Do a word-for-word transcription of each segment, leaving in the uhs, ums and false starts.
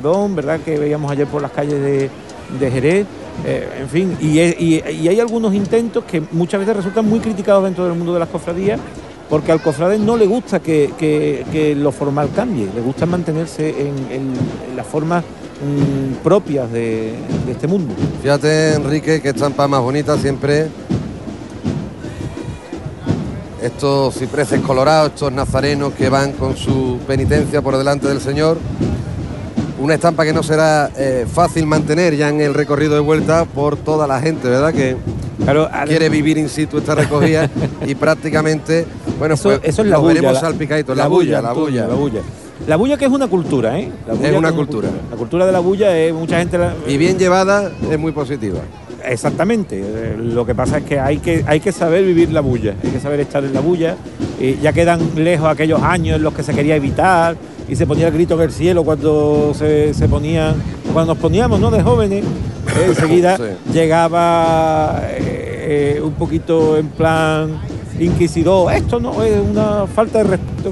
perdón, ¿verdad?, que veíamos ayer por las calles de, de Jerez, eh, en fin, y, y, y hay algunos intentos que muchas veces resultan muy criticados dentro del mundo de las cofradías, porque al cofrade no le gusta que, que, que lo formal cambie, le gusta mantenerse en, en, en las formas mmm, propias de, de este mundo. Fíjate, Enrique, qué estampa más bonita siempre. Estos cipreses colorados, estos nazarenos que van con su penitencia por delante del Señor. Una estampa que no será eh, fácil mantener ya en el recorrido de vuelta por toda la gente, ¿verdad?, que claro, quiere vivir in situ esta recogida y prácticamente, bueno, eso, pues eso es la lo bulla, veremos la, salpicaditos. La, la bulla, la Antonio, bulla. La bulla. La bulla, que es una cultura, ¿eh? La bulla es una es cultura. cultura. La cultura de la bulla es mucha gente... La, y bien llevada es muy positiva. Exactamente. Lo que pasa es que hay que, hay que saber vivir la bulla, hay que saber estar en la bulla. Y ya quedan lejos aquellos años en los que se quería evitar y se ponía el grito en el cielo cuando se, se ponían, cuando nos poníamos, ¿no?, de jóvenes. Eh, enseguida sí. llegaba eh, eh, un poquito en plan inquisidor. Esto no es una falta de respeto.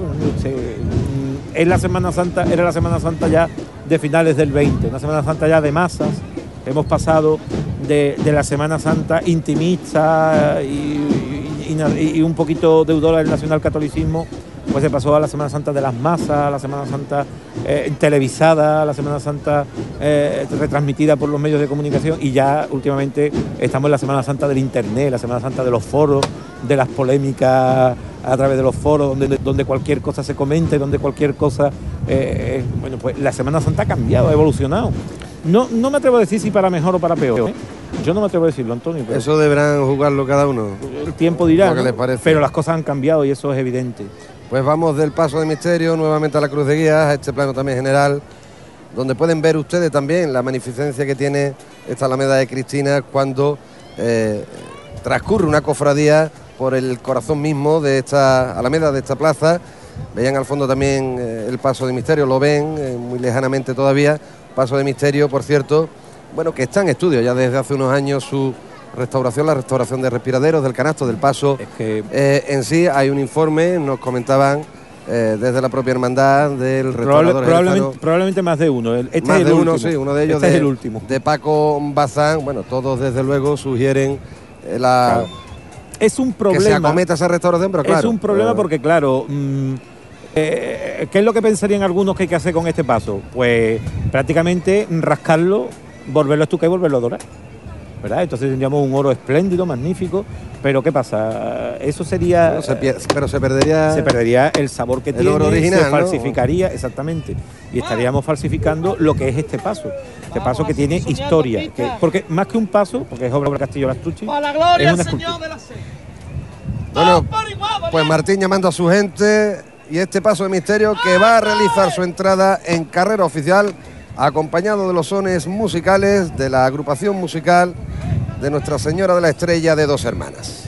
Es la Semana Santa, era la Semana Santa ya de finales del veinte, una Semana Santa ya de masas. Hemos pasado de, de la Semana Santa intimista y, y, y un poquito deudora del nacionalcatolicismo, pues se pasó a la Semana Santa de las masas, a la Semana Santa eh, televisada, a la Semana Santa eh, retransmitida por los medios de comunicación, y ya últimamente estamos en la Semana Santa del Internet, la Semana Santa de los foros, de las polémicas a través de los foros, donde, donde cualquier cosa se comente, donde cualquier cosa... Eh, bueno, pues la Semana Santa ha cambiado, ha evolucionado. No, no me atrevo a decir si para mejor o para peor, ¿eh? Yo no me atrevo a decirlo, Antonio. Pero eso deberán jugarlo cada uno. El tiempo dirá, lo que ¿no? les parece. Pero las cosas han cambiado y eso es evidente. Pues vamos del Paso de Misterio nuevamente a la Cruz de Guías, a este plano también general, donde pueden ver ustedes también la magnificencia que tiene esta Alameda de Cristina cuando eh, transcurre una cofradía por el corazón mismo de esta Alameda, de esta plaza. Veían al fondo también eh, el Paso de Misterio, lo ven eh, muy lejanamente todavía. Paso de Misterio, por cierto, bueno, que está en estudio ya desde hace unos años su restauración, la restauración de respiraderos, del canasto, del paso. Es que eh, en sí hay un informe, nos comentaban eh, desde la propia hermandad del restaurador. Probable, probablemente, probablemente más de uno. Este más es el de último. uno, sí, uno de ellos este de, es el último. de Paco Bazán. Bueno, todos desde luego sugieren eh, la... Claro. Es un problema. Que se acometa esa restauración, pero claro. Es un problema eh, porque, claro... Mmm, Eh, ¿qué es lo que pensarían algunos que hay que hacer con este paso? Pues prácticamente rascarlo, volverlo a estucar y volverlo a dorar, ¿verdad? Entonces tendríamos un oro espléndido, magnífico, pero ¿qué pasa? Eso sería... Bueno, se pier- pero se perdería... Se perdería el sabor que el tiene, oro original, se ¿no? falsificaría, exactamente, y estaríamos falsificando lo que es este paso, este paso que tiene historia, que, porque más que un paso, porque es obra de Castillo Lastrucci, ¡A la gloria, es una Señor escultura. de la Fe! Bueno, pues Martín llamando a su gente y este Paso de Misterio que va a realizar su entrada en carrera oficial acompañado de los sones musicales de la agrupación musical de Nuestra Señora de la Estrella de Dos Hermanas.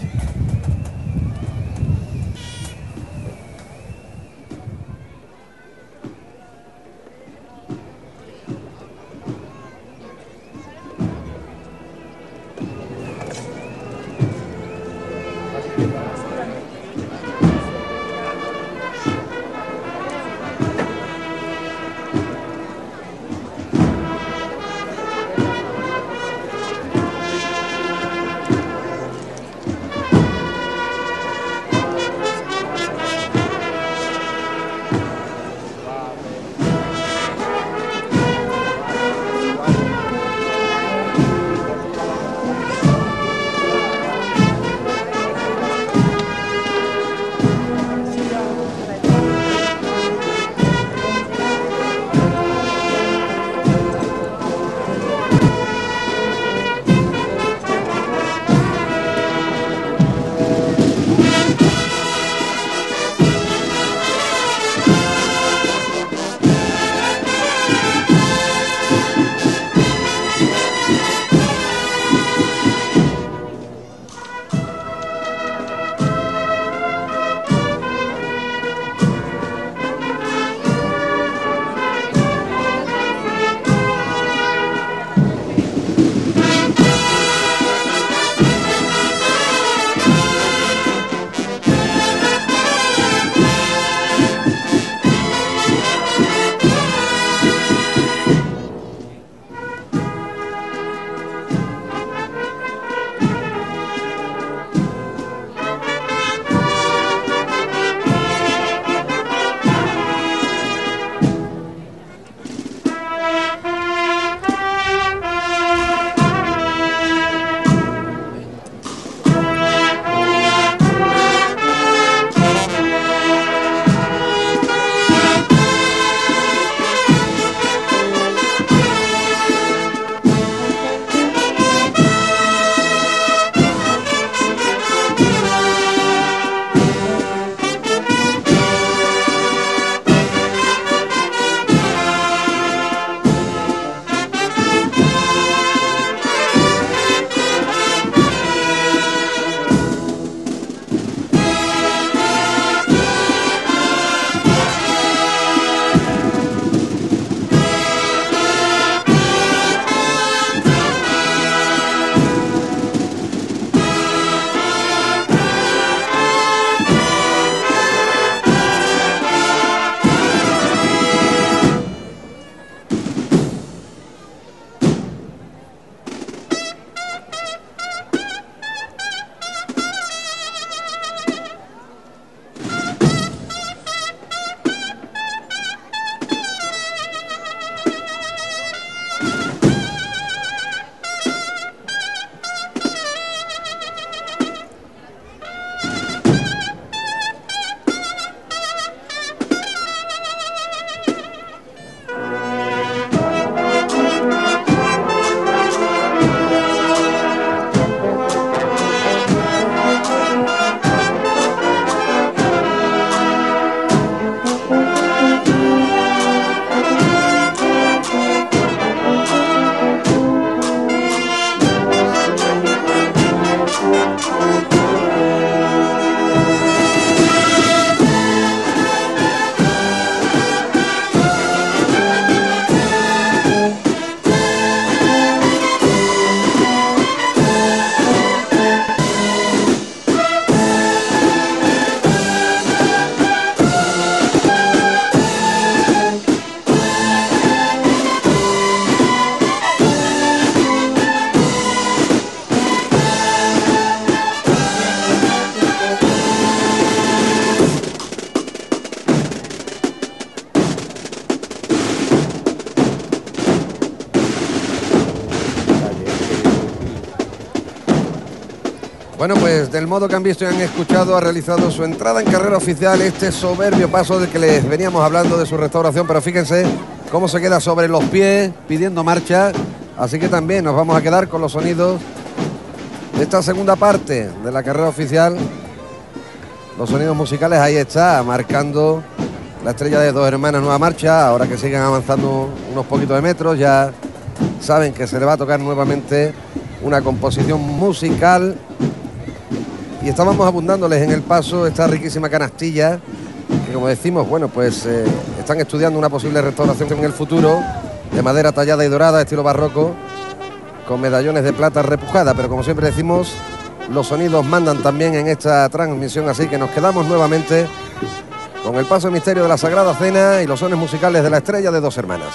Bueno, pues del modo que han visto y han escuchado, ha realizado su entrada en carrera oficial este soberbio paso del que les veníamos hablando de su restauración, pero fíjense cómo se queda sobre los pies pidiendo marcha, así que también nos vamos a quedar con los sonidos de esta segunda parte de la carrera oficial. Los sonidos musicales, ahí está, marcando la estrella de Dos Hermanas Nueva Marcha. Ahora que siguen avanzando unos poquitos de metros, ya saben que se le va a tocar nuevamente una composición musical. Y estábamos abundándoles en el paso esta riquísima canastilla, que como decimos, bueno, pues eh, están estudiando una posible restauración en el futuro, de madera tallada y dorada, estilo barroco, con medallones de plata repujada. Pero como siempre decimos, los sonidos mandan también en esta transmisión, así que nos quedamos nuevamente con el paso misterio de la Sagrada Cena y los sones musicales de la estrella de Dos Hermanas.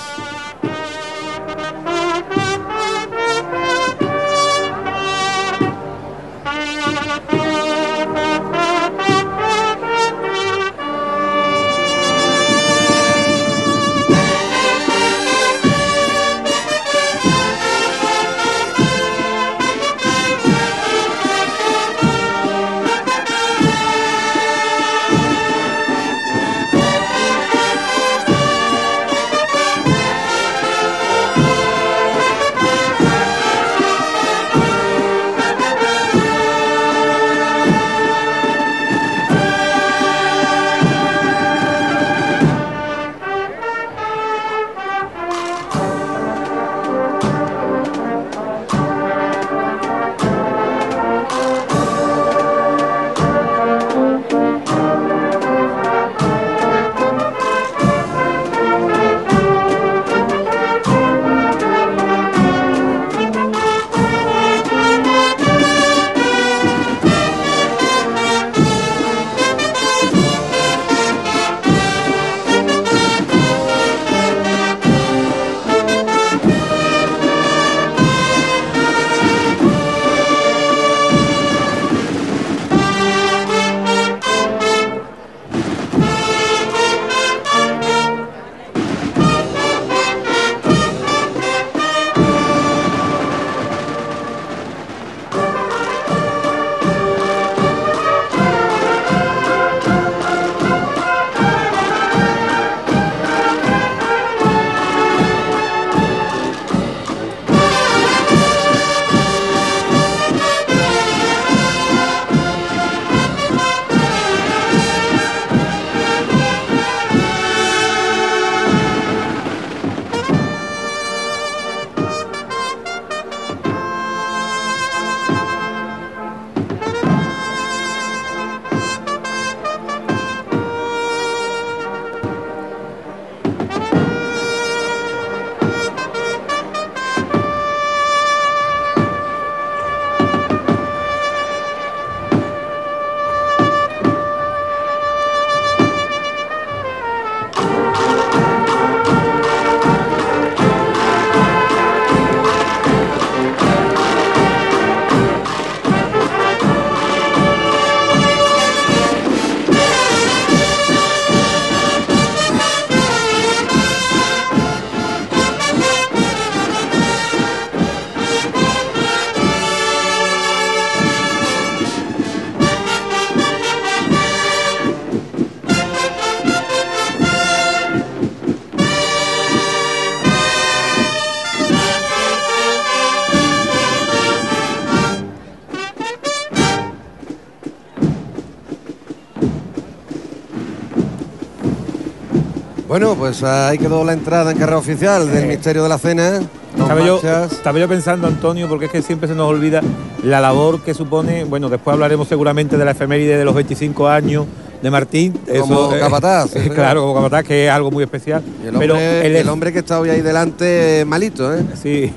Bueno, pues ahí quedó la entrada en carrera oficial del eh, misterio de la cena. Estaba yo, estaba yo pensando, Antonio, porque es que siempre se nos olvida la labor que supone. Bueno, después hablaremos seguramente de la efeméride de los veinticinco años de Martín. Como eso, capataz. Eh, claro, como capataz, que es algo muy especial. Y el, hombre, pero el, el hombre que está hoy ahí delante, malito, ¿eh? Sí,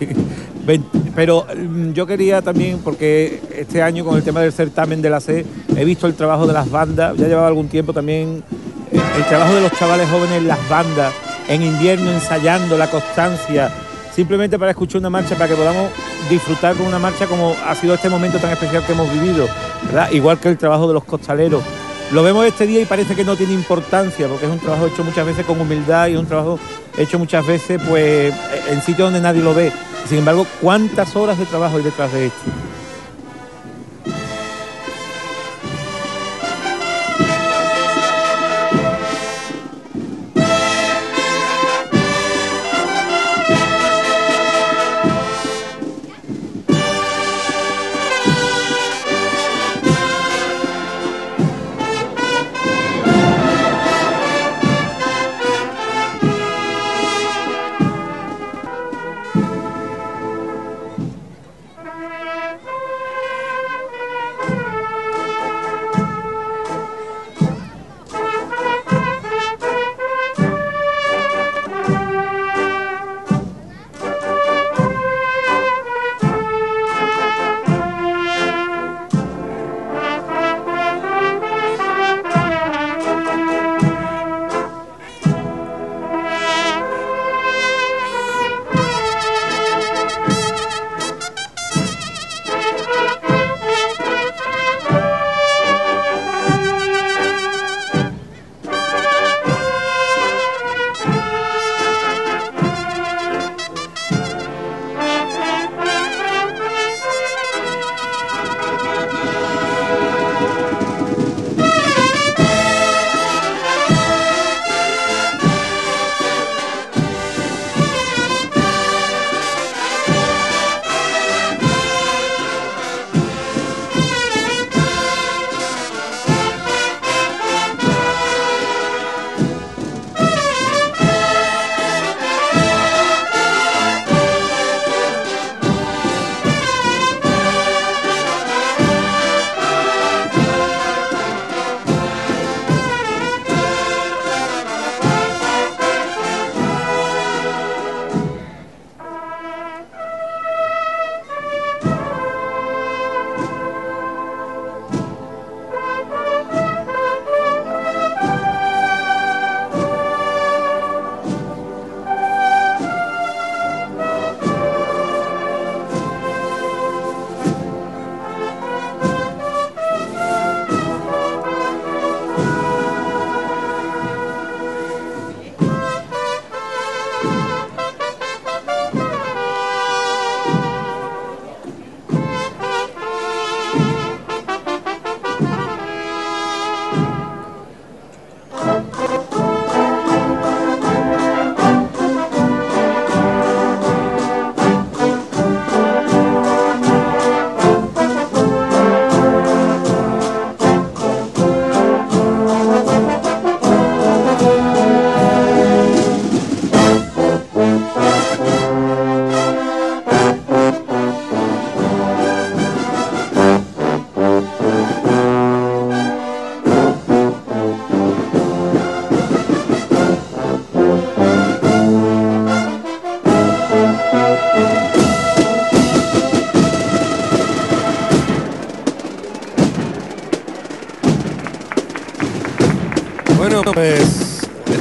pero yo quería también, porque este año con el tema del certamen de la C, he visto el trabajo de las bandas, ya llevaba algún tiempo también, el trabajo de los chavales jóvenes en las bandas, en invierno ensayando, la constancia, simplemente para escuchar una marcha, para que podamos disfrutar con una marcha como ha sido este momento tan especial que hemos vivido, ¿verdad? Igual que el trabajo de los costaleros. Lo vemos este día y parece que no tiene importancia, porque es un trabajo hecho muchas veces con humildad y un trabajo hecho muchas veces pues en sitios donde nadie lo ve. Sin embargo, ¿cuántas horas de trabajo hay detrás de esto?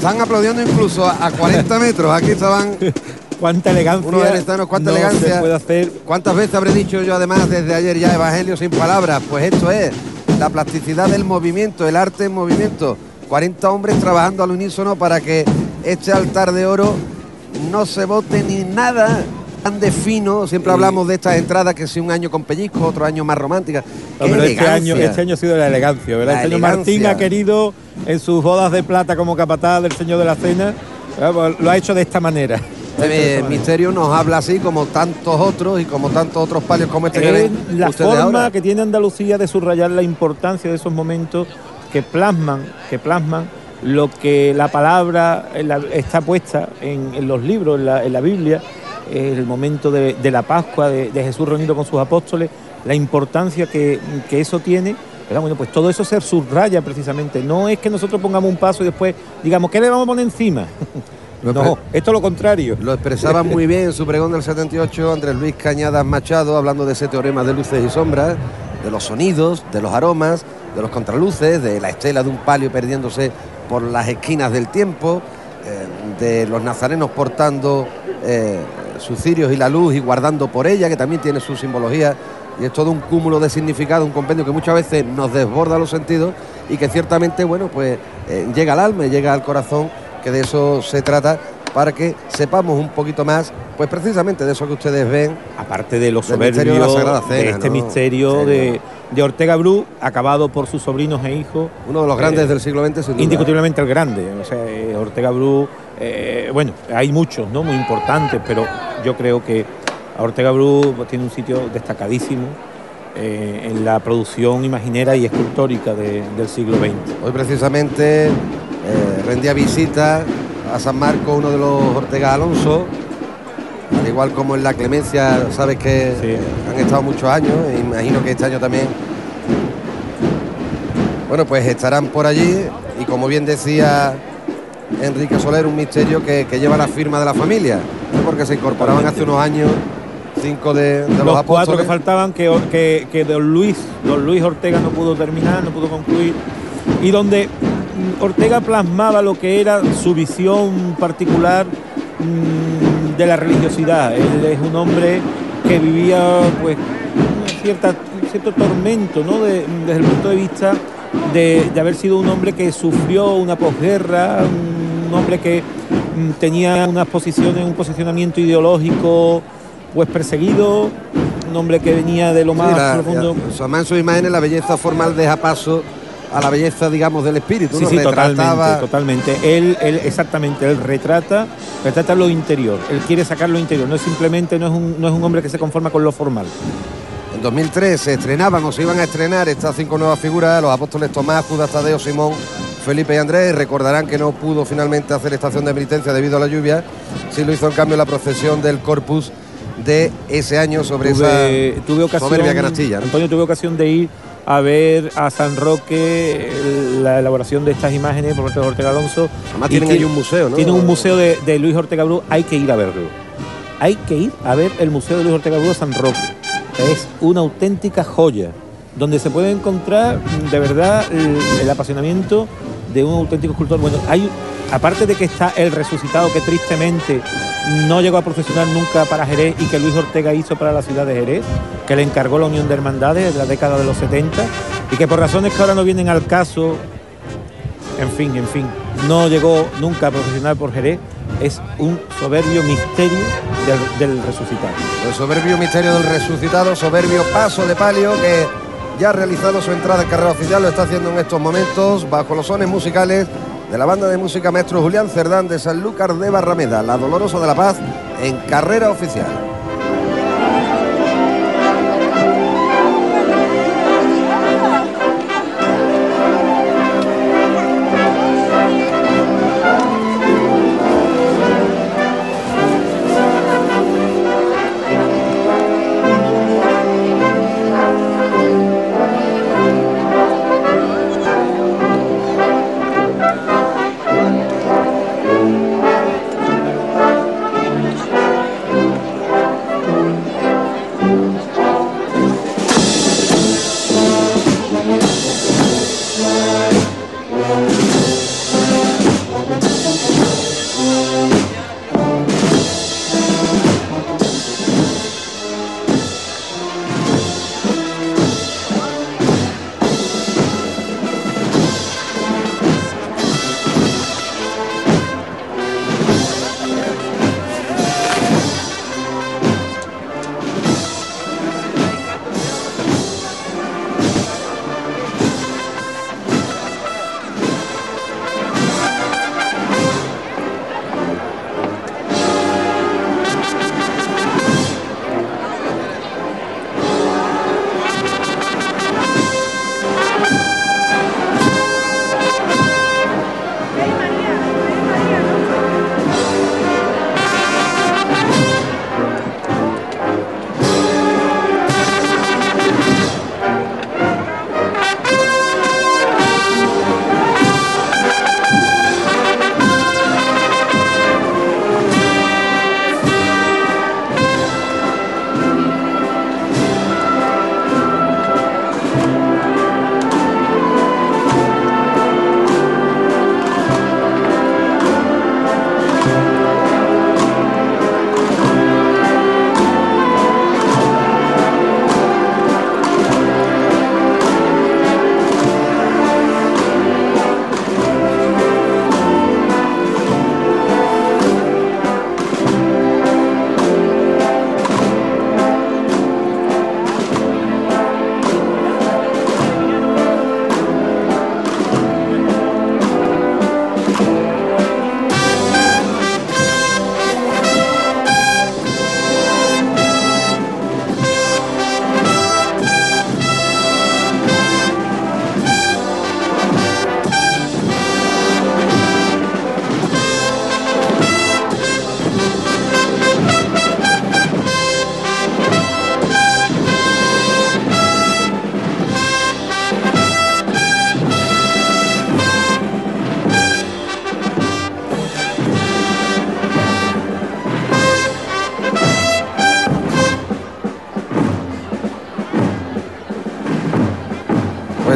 están aplaudiendo incluso a, a cuarenta metros. Aquí estaban... Cuánta elegancia. Unos venezolanos, cuánta no elegancia se puede hacer. ¿Cuántas veces habré dicho yo además desde ayer ya Evangelio sin palabras? Pues esto es la plasticidad del movimiento, el arte en movimiento. cuarenta hombres trabajando al unísono para que este altar de oro no se bote ni nada tan de fino. Siempre sí. hablamos de estas entradas que si un año con pellizco, otro año más romántica. No, pero este año, este año ha sido la elegancia, ¿verdad? La este elegancia. Año Martín ha querido en sus bodas de plata como capataz del Señor de la Cena, lo ha hecho de esta manera. Este misterio nos habla así como tantos otros y como tantos otros palios como este que ven la forma ahora. Que tiene Andalucía de subrayar la importancia de esos momentos que plasman, que plasman lo que la palabra la, está puesta en, en los libros, en la, en la Biblia, el momento de, de la Pascua, de, de Jesús reunido con sus apóstoles, la importancia que, que eso tiene. Pero bueno, pues todo eso se subraya precisamente. No es que nosotros pongamos un paso y después digamos, ¿qué le vamos a poner encima? No, esto es lo contrario. Lo expresaba muy bien en su pregón del setenta y ocho Andrés Luis Cañadas Machado, hablando de ese teorema de luces y sombras, de los sonidos, de los aromas, de los contraluces, de la estela de un palio perdiéndose por las esquinas del tiempo, eh, de los nazarenos portando eh, sus cirios y la luz y guardando por ella, que también tiene su simbología, y es todo un cúmulo de significado, un compendio que muchas veces nos desborda los sentidos y que ciertamente, bueno, pues eh, llega al alma, llega al corazón, que de eso se trata, para que sepamos un poquito más, pues precisamente de eso que ustedes ven. Aparte de los soberbios de, la de este ¿no? misterio de, de Ortega Bru, acabado por sus sobrinos e hijos. Uno de los grandes eh, del siglo veinte, sin duda. Indiscutiblemente el grande. O sea, Ortega Bru, eh, bueno, hay muchos, ¿no? Muy importantes, pero yo creo que Ortega Bru pues, tiene un sitio destacadísimo eh, en la producción imaginera y escultórica de, del siglo veinte. Hoy precisamente eh, rendía visita a San Marcos uno de los Ortega Alonso, al igual como en la Clemencia, sabes que sí. han estado muchos años, e imagino que este año también. Bueno, pues estarán por allí y como bien decía Enrique Soler, un misterio que, que lleva la firma de la familia, ¿no? Porque se incorporaban hace unos años cinco de, de los, los apóstoles. Cuatro que faltaban, que, que, que don Luis, don Luis Ortega no pudo terminar, no pudo concluir, y donde Ortega plasmaba lo que era su visión particular mmm, de la religiosidad. Él es un hombre que vivía pues cierta, un cierto tormento, ¿no? de, desde el punto de vista de, de haber sido un hombre que sufrió una posguerra, un hombre que mmm, tenía unas posiciones, un posicionamiento ideológico pues perseguido, un hombre que venía de lo más sí, la, profundo. Ya, su amán, su imagen, la belleza formal deja paso a la belleza, digamos, del espíritu. Sí, ¿no? sí, totalmente, totalmente. Él, él, exactamente, él retrata, retrata lo interior. Él quiere sacar lo interior. No es simplemente, no es un, no es un hombre que se conforma con lo formal. En dos mil tres se estrenaban o se iban a estrenar estas cinco nuevas figuras, los apóstoles Tomás, Judas Tadeo, Simón, Felipe y Andrés. Recordarán que no pudo finalmente hacer estación de penitencia debido a la lluvia. Sí lo hizo en cambio la procesión del Corpus de ese año sobre tuve, esa tuve ocasión, soberbia canastilla, ¿no? Antonio, tuve ocasión de ir a ver a San Roque la elaboración de estas imágenes por parte de Ortega Alonso. Además tienen ahí un museo, ¿no? Tienen un museo de, de Luis Ortega Bru, hay que ir a verlo. Hay que ir a ver el museo de Luis Ortega Bru a San Roque. Es una auténtica joya, donde se puede encontrar de verdad el, el apasionamiento de un auténtico escultor. Bueno, hay, aparte de que está el resucitado que tristemente no llegó a profesionar nunca para Jerez y que Luis Ortega hizo para la ciudad de Jerez, que le encargó la Unión de Hermandades de la década de los setenta y que por razones que ahora no vienen al caso, en fin, en fin, no llegó nunca a profesionar por Jerez. Es un soberbio misterio del, del resucitado. El soberbio misterio del resucitado, soberbio paso de palio que ya ha realizado su entrada en carrera oficial, lo está haciendo en estos momentos bajo los sones musicales de la banda de música maestro Julián Cerdán de Sanlúcar de Barrameda, la Dolorosa de la Paz en carrera oficial.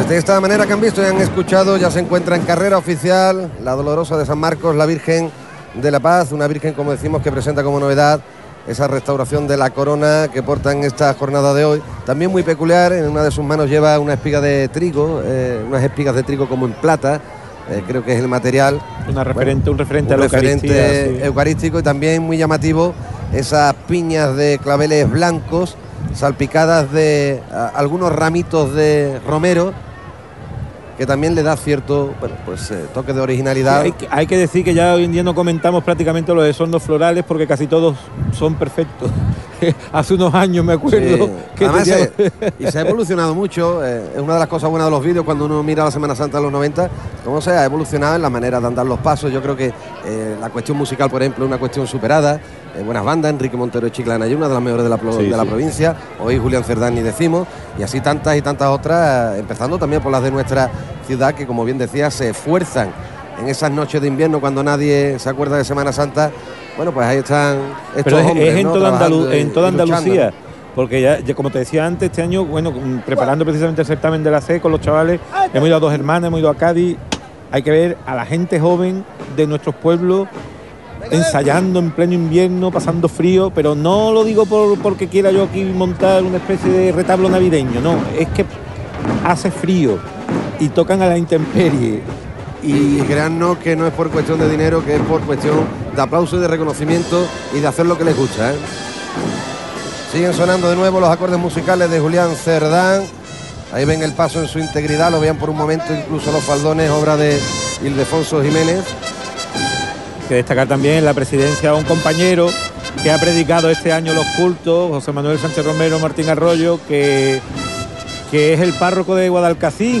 Pues de esta manera que han visto y han escuchado, ya se encuentra en carrera oficial la Dolorosa de San Marcos, la Virgen de la Paz, una Virgen, como decimos, que presenta como novedad esa restauración de la corona que porta en esta jornada de hoy. También muy peculiar, en una de sus manos lleva una espiga de trigo, eh, unas espigas de trigo como en plata, eh, creo que es el material. Una referente, bueno, un referente un a la referente Eucaristía, sí. eucarístico, y también muy llamativo esas piñas de claveles blancos salpicadas de a, algunos ramitos de romero, que también le da cierto, bueno, pues eh, toque de originalidad. Sí, hay, que, hay que decir que ya hoy en día no comentamos prácticamente los adornos florales porque casi todos son perfectos. Hace unos años me acuerdo Sí. que Además, tenía... eh, y se ha evolucionado mucho, eh, es una de las cosas buenas de los vídeos cuando uno mira la Semana Santa de los noventa, cómo se ha evolucionado en la manera de andar los pasos. Yo creo que eh, la cuestión musical, por ejemplo, es una cuestión superada. Eh, buenas bandas, Enrique Montero de Chiclana y una de las mejores de la, Sí, de la sí. provincia, hoy Julián Cerdán ni decimos, y así tantas y tantas otras, eh, empezando también por las de nuestra ciudad, que como bien decía, se esfuerzan en esas noches de invierno cuando nadie se acuerda de Semana Santa. Bueno, pues ahí están estos Pero es, hombres, es en, ¿no? toda Trabajando Andalu- y- en toda y luchando, Andalucía, ¿no? porque ya, ya como te decía antes, este año, bueno, mm, preparando precisamente el certamen de la C con los chavales, hemos ido a Dos Hermanas, hemos ido a Cádiz. Hay que ver a la gente joven de nuestros pueblos ensayando en pleno invierno, pasando frío, pero no lo digo por, porque quiera yo aquí montar una especie de retablo navideño, no, es que hace frío y tocan a la intemperie. Y, y créannos que no es por cuestión de dinero, que es por cuestión de aplauso y de reconocimiento y de hacer lo que les gusta, ¿eh? Siguen sonando de nuevo los acordes musicales de Julián Cerdán. Ahí ven el paso en su integridad, lo vean por un momento incluso los faldones, obra de Ildefonso Jiménez. Hay que destacar también la presidencia de un compañero que ha predicado este año los cultos, José Manuel Sánchez Romero Martín Arroyo, que, que es el párroco de Guadalcacín,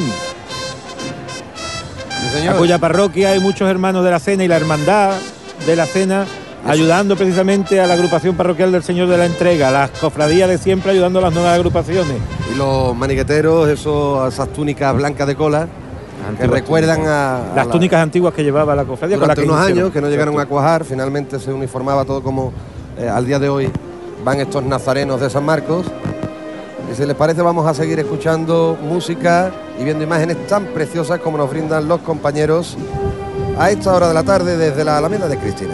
Sí, a cuya parroquia hay muchos hermanos de la Cena y la hermandad de la Cena, ayudando precisamente a la agrupación parroquial del Señor de la Entrega, las cofradías de siempre ayudando a las nuevas agrupaciones. Y los maniqueteros, esos, esas túnicas blancas de cola, que Antiguas recuerdan a, a Las la- túnicas antiguas que llevaba la cofradía. con la durante que unos iniciaron. años que no llegaron a Exacto. cuajar, finalmente se uniformaba todo como eh, al día de hoy van estos nazarenos de San Marcos. Y si les parece, vamos a seguir escuchando música y viendo imágenes tan preciosas como nos brindan los compañeros a esta hora de la tarde desde la Alameda de Cristina.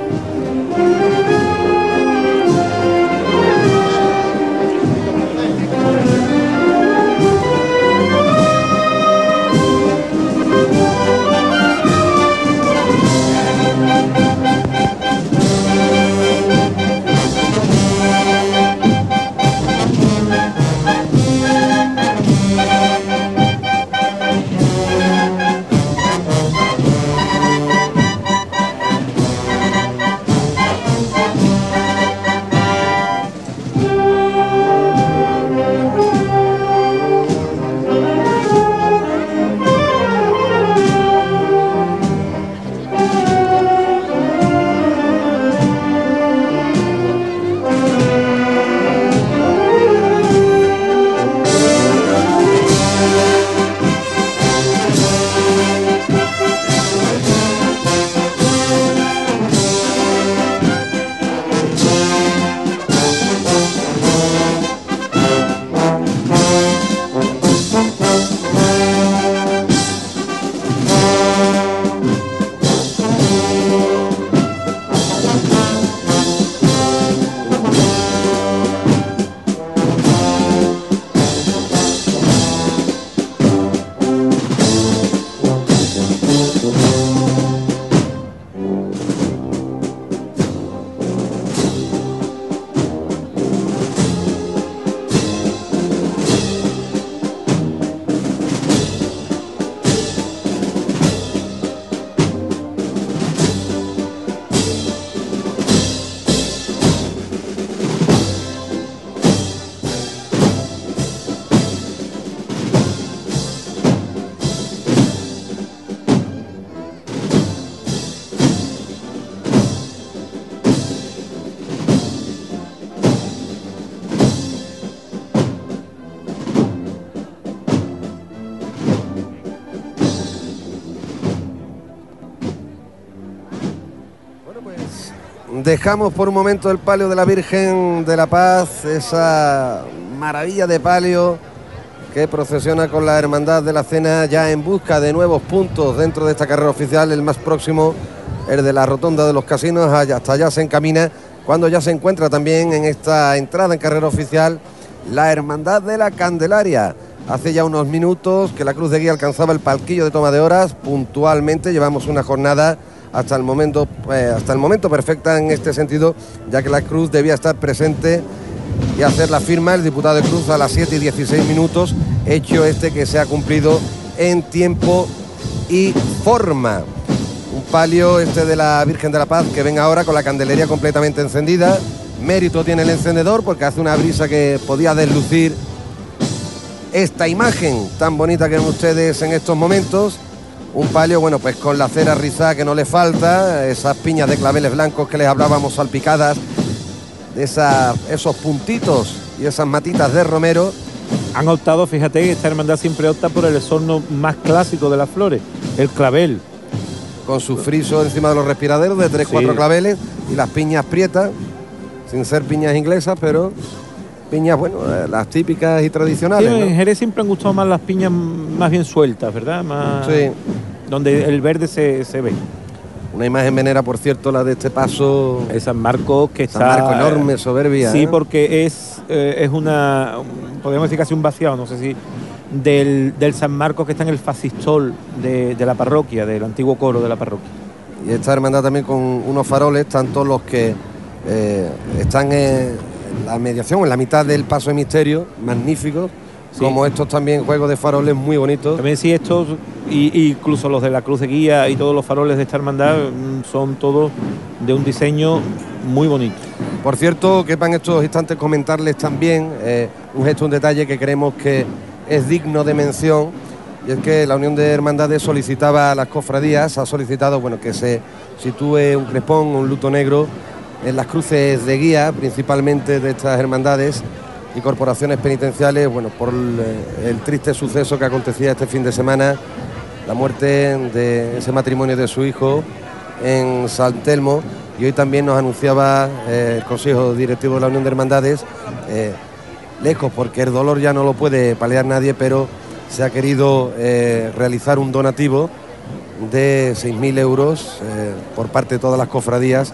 Dejamos por un momento el palio de la Virgen de la Paz, esa maravilla de palio que procesiona con la Hermandad de la Cena ya en busca de nuevos puntos dentro de esta carrera oficial. El más próximo, el de la Rotonda de los Casinos, hasta allá se encamina, cuando ya se encuentra también en esta entrada en carrera oficial la Hermandad de la Candelaria. Hace ya unos minutos que la Cruz de Guía alcanzaba el palquillo de toma de horas puntualmente. Llevamos una jornada hasta el momento, eh, hasta el momento perfecta en este sentido, ya que la Cruz debía estar presente y hacer la firma el diputado de Cruz a las siete y dieciséis minutos, hecho este que se ha cumplido en tiempo y forma. Un palio este de la Virgen de la Paz que ven ahora con la candelería completamente encendida. Mérito tiene el encendedor porque hace una brisa que podía deslucir esta imagen tan bonita que ven ustedes en estos momentos. Un palio, bueno, pues con la cera rizada que no le falta, esas piñas de claveles blancos que les hablábamos salpicadas, de esa, esos puntitos y esas matitas de romero. Han optado, fíjate que esta hermandad siempre opta por el exorno más clásico de las flores, el clavel. Con su friso encima de los respiraderos de tres, sí. cuatro claveles y las piñas prietas, sin ser piñas inglesas, pero piñas, bueno, las típicas y tradicionales. Sí, ¿no? En Jerez siempre han gustado más las piñas más bien sueltas, ¿verdad? Más, sí. Donde el verde se, se ve. Una imagen venera, por cierto, la de este paso. Es San Marcos, que San está... Marcos enorme, soberbia. Sí, ¿eh? porque es, eh, es una, podríamos decir casi un vaciado, no sé si, del, del San Marcos que está en el fasistol de, de la parroquia, del antiguo coro de la parroquia. Y esta hermandad también con unos faroles, tanto los que eh, están en la mediación, en la mitad del paso de misterio, magníficos, sí. Como estos también juegos de faroles muy bonitos. También sí, estos, y, y incluso los de la Cruz de Guía y todos los faroles de esta hermandad son todos de un diseño muy bonito. Por cierto, quepa en estos instantes comentarles también eh, un gesto, un detalle que creemos que es digno de mención, y es que la Unión de Hermandades solicitaba a las cofradías, ha solicitado, bueno, que se sitúe un crespón, un luto negro en las cruces de guía, principalmente de estas hermandades y corporaciones penitenciales, bueno, por el, el triste suceso que acontecía este fin de semana, la muerte de ese matrimonio de su hijo en San Telmo. Y hoy también nos anunciaba eh, el Consejo Directivo de la Unión de Hermandades, eh, lejos, porque el dolor ya no lo puede paliar nadie, pero se ha querido eh, realizar un donativo de seis mil euros eh, por parte de todas las cofradías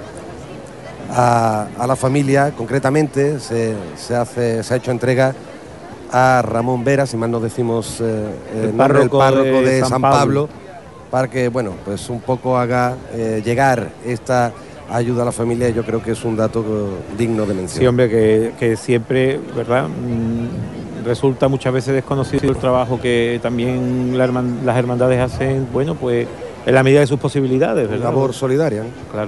a, a la familia. Concretamente se, se, hace, se ha hecho entrega a Ramón Vera, si mal no decimos eh, el, el párroco, párroco de, de San, San Pablo, Pablo, para que, bueno, pues un poco haga eh, llegar esta ayuda a la familia. Yo creo que es un dato digno de mención. Sí, hombre, que, que siempre, ¿verdad? Mm, resulta muchas veces desconocido el trabajo que también la herman, las hermandades hacen, bueno, pues en la medida de sus posibilidades, ¿verdad? Labor solidaria, ¿no? Claro.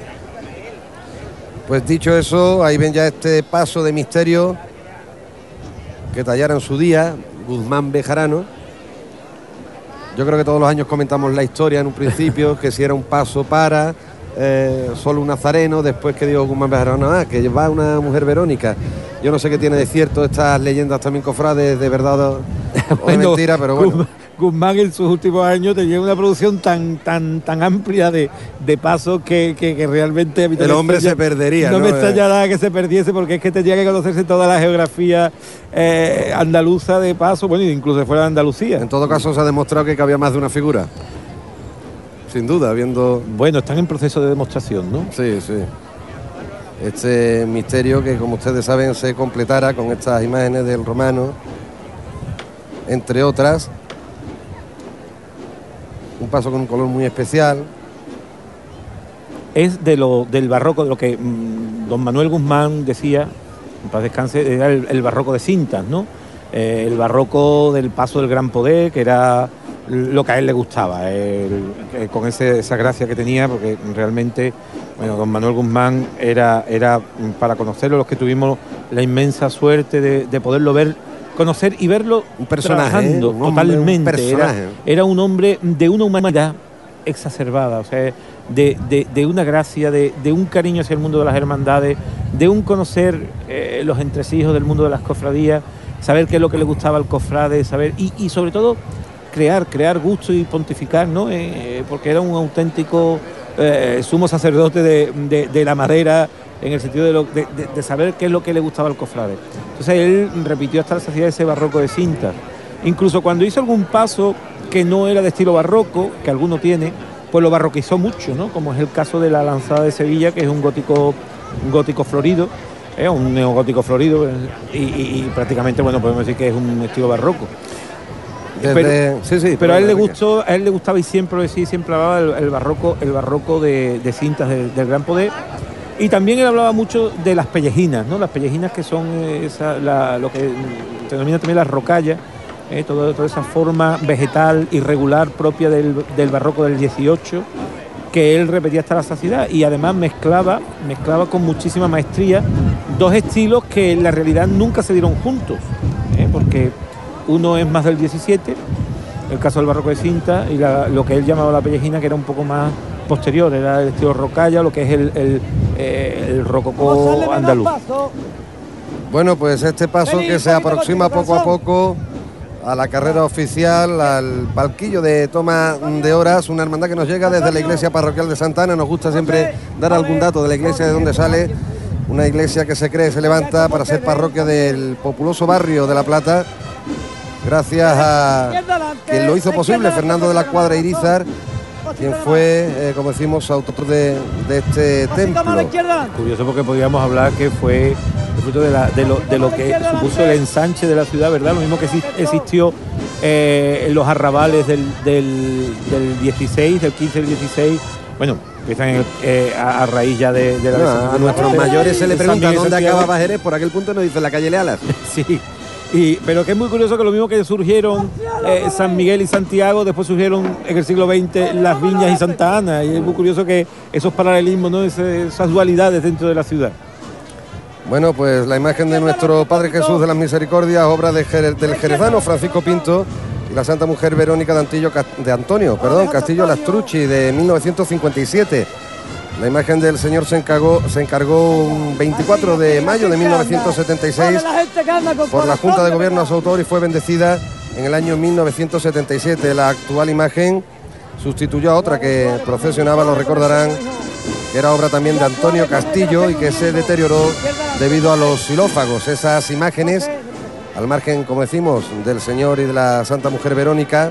Pues dicho eso, ahí ven ya este paso de misterio que tallara en su día Guzmán Bejarano. Yo creo que todos los años comentamos la historia en un principio, que si era un paso para eh, solo un nazareno, después que dijo Guzmán Bejarano, ah, que va una mujer Verónica. Yo no sé qué tiene de cierto estas leyendas también cofrades, de verdad o, o de mentira, pero bueno. Guzmán, Guzmán en sus últimos años tenía una producción tan tan tan amplia de, de pasos que, que, que realmente... A mí el hombre extraña, se perdería, No, ¿no? me extraña nada que se perdiese, porque es que tenía que conocerse toda la geografía eh, andaluza de paso, bueno, incluso fuera de Andalucía. En todo caso se ha demostrado que cabía más de una figura. Sin duda, viendo... Bueno, están en proceso de demostración, ¿no? Sí, sí. Este misterio que, como ustedes saben, se completara con estas imágenes del romano, entre otras. Un paso con un color muy especial. Es de lo del barroco, de lo que mmm, don Manuel Guzmán decía, en paz descanse, era el, el barroco de cintas, ¿no? Eh, el barroco del paso del Gran Poder, que era lo que a él le gustaba, el, el, con ese, esa gracia que tenía, porque realmente, bueno, don Manuel Guzmán era, era para conocerlo, los que tuvimos la inmensa suerte de, de poderlo ver, conocer y verlo un personaje, trabajando, ¿eh? un totalmente. Hombre, un personaje. Era, era un hombre de una humanidad exacerbada, o sea, de, de, de una gracia, de, de un cariño hacia el mundo de las hermandades, de un conocer eh, los entresijos del mundo de las cofradías, saber qué es lo que le gustaba al cofrade, saber y, y sobre todo crear, crear gusto y pontificar, ¿no? Eh, porque era un auténtico eh, sumo sacerdote de, de, de la madera, en el sentido de, lo, de, de, de saber qué es lo que le gustaba al cofrade. Entonces él repitió hasta la saciedad ese barroco de cintas, Incluso cuando hizo algún paso que no era de estilo barroco, que alguno tiene, pues lo barroquizó mucho, ¿no? Como es el caso de la Lanzada de Sevilla, que es un gótico, un gótico florido, ¿eh? Un neogótico florido, y, y, y prácticamente, bueno, podemos decir que es un estilo barroco. Desde, pero, sí, sí, pero a él le gustó, a él le gustaba y siempre lo decía, siempre hablaba el, el barroco, el barroco de, de cintas de, del Gran Poder. Y también él hablaba mucho de las pellejinas, ¿no? Las pellejinas que son esa, la, lo que se denomina también las rocallas, ¿eh? Todo, toda esa forma vegetal irregular propia del, del barroco del dieciocho, que él repetía hasta la saciedad, y además mezclaba, mezclaba con muchísima maestría dos estilos que en la realidad nunca se dieron juntos, ¿eh? Porque uno es más del diecisiete, el caso del barroco de cinta, y la, lo que él llamaba la pellejina, que era un poco más posterior, era el estilo rocalla, lo que es el, el, eh, el rococó andaluz. Bueno, pues este paso que se aproxima poco a poco a la carrera oficial, al palquillo de toma de horas, una hermandad que nos llega desde la iglesia parroquial de Santa Ana. Nos gusta siempre dar algún dato de la iglesia de donde sale, una iglesia que se cree, se levanta para ser parroquia del populoso barrio de La Plata, gracias a quien lo hizo posible, Fernando de la Cuadra Irizar, quien fue, eh, como decimos, autor de, de este templo. Curioso, porque podríamos hablar que fue el fruto de, la, de, lo, de lo que supuso el ensanche de la ciudad, ¿verdad? Lo mismo que existió eh, en los arrabales del, del, del dieciséis, del quince al dieciséis, bueno, empiezan en el, eh, a, a raíz ya de, de la... No, a nuestros de, mayores se le pregunta dónde Santiago. acaba Jerez, por aquel punto nos dice la calle Lealas. Sí. Y, pero que es muy curioso que lo mismo que surgieron eh, San Miguel y Santiago, después surgieron en el siglo veinte las Viñas y Santa Ana, y es muy curioso que esos paralelismos, ¿no? Ese, esas dualidades dentro de la ciudad. Bueno, pues la imagen de nuestro Padre Jesús de las Misericordias, obra de Jerez, del jerezano Francisco Pinto, y la Santa Mujer Verónica de, Antillo, de Antonio perdón, Castillo Lastrucci, de mil novecientos cincuenta y siete. La imagen del Señor se encargó, se encargó un veinticuatro de mayo de mil novecientos setenta y seis por la Junta de Gobierno a su autor, y fue bendecida en el año mil novecientos setenta y siete. La actual imagen sustituyó a otra que procesionaba, lo recordarán, que era obra también de Antonio Castillo y que se deterioró debido a los xilófagos. Esas imágenes, al margen, como decimos, del Señor y de la Santa Mujer Verónica,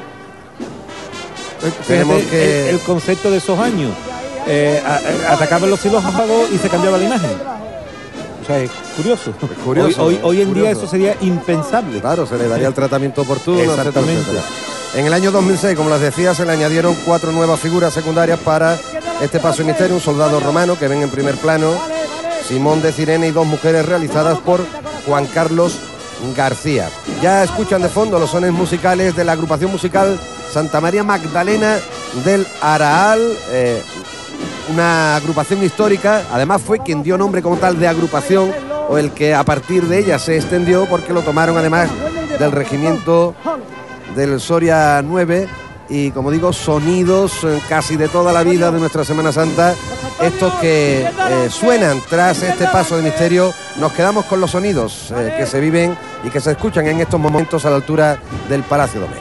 tenemos que... el, el concepto de esos años. Eh, a, a, atacaban los xilófagos y se cambiaba la imagen. O sea, es curioso. Es curioso hoy, hoy, hoy en curioso. día eso sería impensable. Claro, se le daría el tratamiento oportuno. Exactamente. Etcétera, etcétera. En el año dos mil seis, como les decía, se le añadieron cuatro nuevas figuras secundarias para este paso de misterio. Un soldado romano que ven en primer plano, Simón de Cirene, y dos mujeres realizadas por Juan Carlos García. Ya escuchan de fondo los sones musicales de la agrupación musical Santa María Magdalena del Araal, eh, una agrupación histórica. Además fue quien dio nombre como tal de agrupación, o el que a partir de ella se extendió, porque lo tomaron además del regimiento del Soria nueve, y como digo, sonidos casi de toda la vida de nuestra Semana Santa, estos que eh, suenan tras este paso de misterio. Nos quedamos con los sonidos eh, que se viven y que se escuchan en estos momentos a la altura del Palacio Domecq.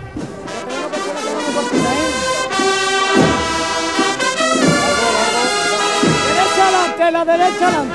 La derecha adelante.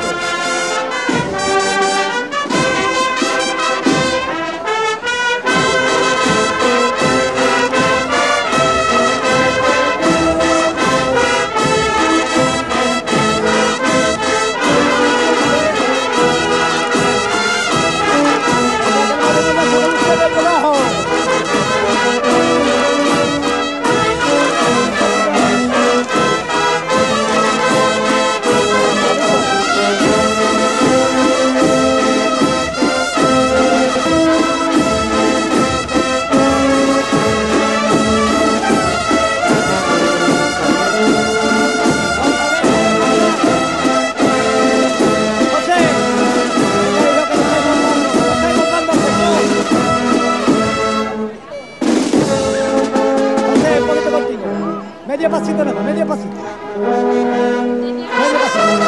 Media pasita nada, media pasita. Media pasita.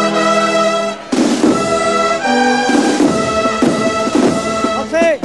José.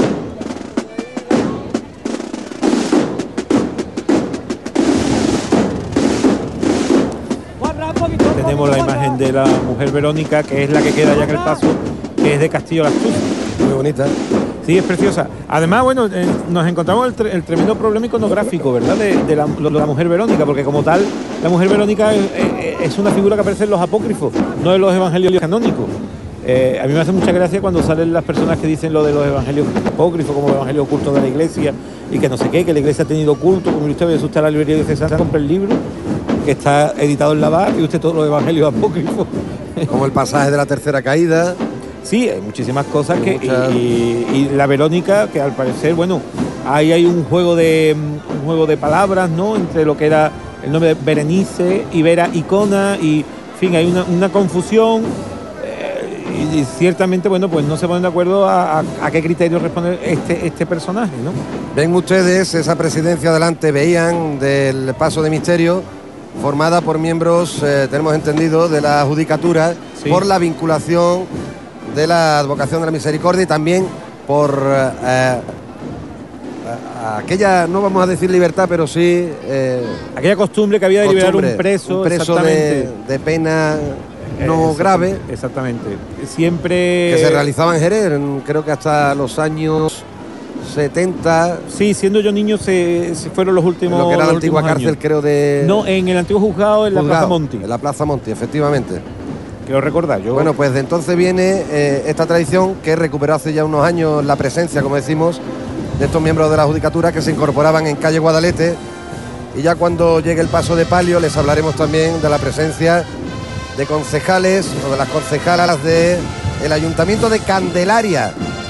Tenemos la imagen de la Mujer Verónica, que es la que queda ya en el paso, que es de Castillo Lastrucci. Muy bonita. Sí, es preciosa. Además, bueno, eh, nos encontramos el, tre el tremendo problema iconográfico, ¿verdad? De, de, la, de la mujer Verónica, porque como tal, la mujer Verónica es, es, es una figura que aparece en los apócrifos, no en los evangelios canónicos. Eh, a mí me hace mucha gracia cuando salen las personas que dicen lo de los evangelios apócrifos, como evangelios ocultos de la iglesia, y que no sé qué, que la iglesia ha tenido culto. Como usted ve, usted a la librería de César, compra el libro, que está editado en la bar, y usted todos los evangelios apócrifos. Como el pasaje de la tercera caída. Sí, hay muchísimas cosas que... Muchas... Y, y, y la Verónica, que al parecer, bueno, ahí hay un juego de un juego de palabras, ¿no? Entre lo que era el nombre de Berenice y Vera Icona, y, en fin, hay una, una confusión. Y, y ciertamente, bueno, pues no se ponen de acuerdo a, a, a qué criterios responde este, este personaje, ¿no? Ven ustedes esa presidencia adelante, veían del Paso de Misterio, formada por miembros, eh, tenemos entendido, de la Judicatura, sí, por la vinculación de la Advocación de la Misericordia y también por eh, aquella, no vamos a decir libertad, pero sí... Eh, aquella costumbre que había de liberar un preso, un preso de, de pena... no eh, grave. Exactamente. Siempre... Que se realizaba en Jerez, creo que hasta los años setenta. Sí, siendo yo niño se, se fueron los últimos. En lo que era la antigua cárcel, años. creo de... No, en el antiguo juzgado, en juzgado, la Plaza Monti. En la Plaza Monti, efectivamente. Quiero recordar, yo... Bueno, pues de entonces viene eh, esta tradición que recuperó hace ya unos años la presencia, como decimos, de estos miembros de la Judicatura que se incorporaban en calle Guadalete. Y ya cuando llegue el paso de palio les hablaremos también de la presencia de concejales o de las concejalas del Ayuntamiento de Candelaria.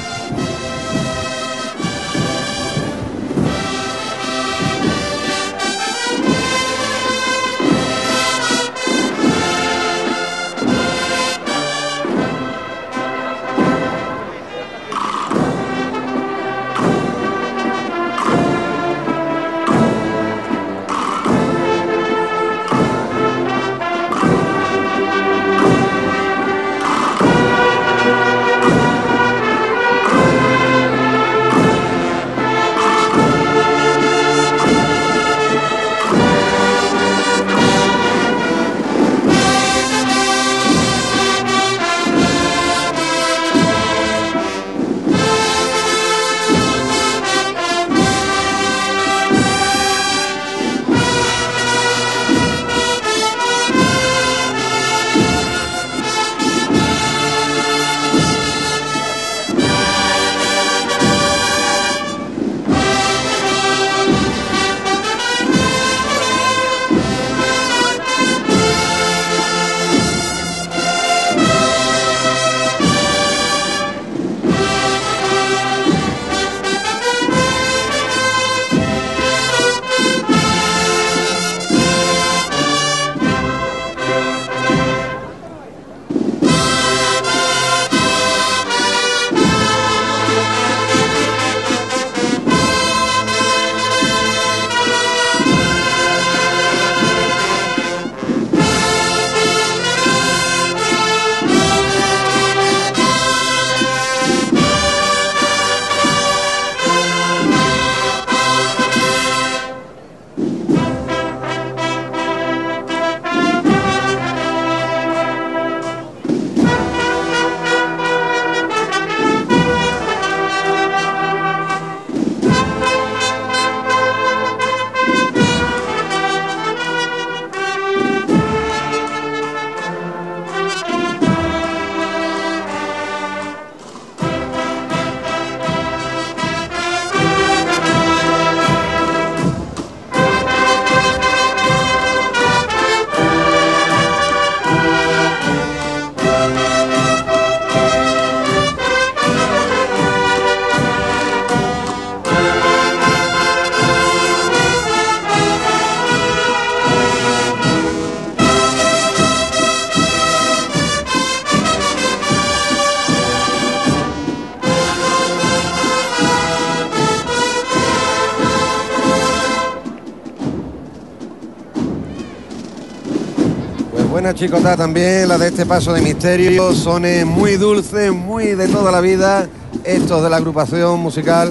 Buena chicota también, la de este paso de misterio, sones muy dulces, muy de toda la vida, estos de la agrupación musical